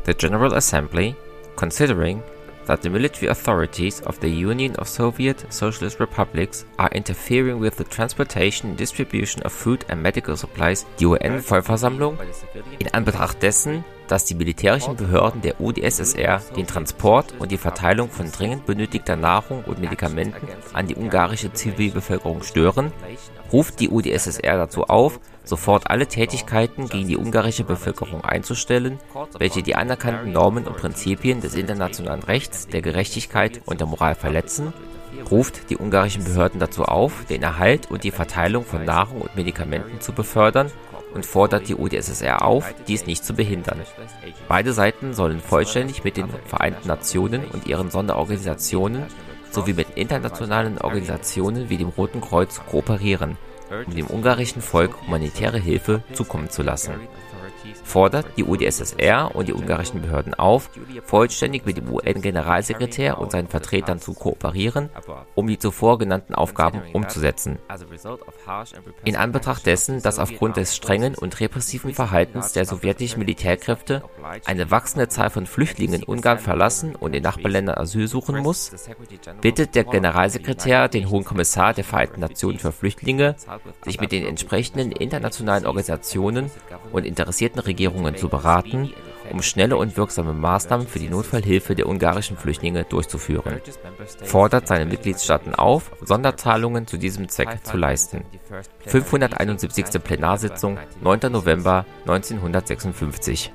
The General Assembly, considering that the military authorities of the Union of Soviet Socialist Republics are interfering with the transportation and distribution of food and medical supplies, die UN-Vollversammlung, in Anbetracht dessen, dass die militärischen Behörden der UdSSR den Transport und die Verteilung von dringend benötigter Nahrung und Medikamenten an die ungarische Zivilbevölkerung stören, ruft die UdSSR dazu auf, sofort alle Tätigkeiten gegen die ungarische Bevölkerung einzustellen, welche die anerkannten Normen und Prinzipien des internationalen Rechts, der Gerechtigkeit und der Moral verletzen, ruft die ungarischen Behörden dazu auf, den Erhalt und die Verteilung von Nahrung und Medikamenten zu befördern und fordert die UdSSR auf, dies nicht zu behindern. Beide Seiten sollen vollständig mit den Vereinten Nationen und ihren Sonderorganisationen sowie mit internationalen Organisationen wie dem Roten Kreuz kooperieren, um dem ungarischen Volk humanitäre Hilfe zukommen zu lassen. Fordert die UdSSR und die ungarischen Behörden auf, vollständig mit dem UN-Generalsekretär und seinen Vertretern zu kooperieren, um die zuvor genannten Aufgaben umzusetzen. In Anbetracht dessen, dass aufgrund des strengen und repressiven Verhaltens der sowjetischen Militärkräfte eine wachsende Zahl von Flüchtlingen Ungarn verlassen und in Nachbarländern Asyl suchen muss, bittet der Generalsekretär den Hohen Kommissar der Vereinten Nationen für Flüchtlinge, sich mit den entsprechenden internationalen Organisationen und interessierten Regierungen zu beraten, um schnelle und wirksame Maßnahmen für die Notfallhilfe der ungarischen Flüchtlinge durchzuführen. Fordert seine Mitgliedstaaten auf, Sonderzahlungen zu diesem Zweck zu leisten. 571. Plenarsitzung, 9. November 1956.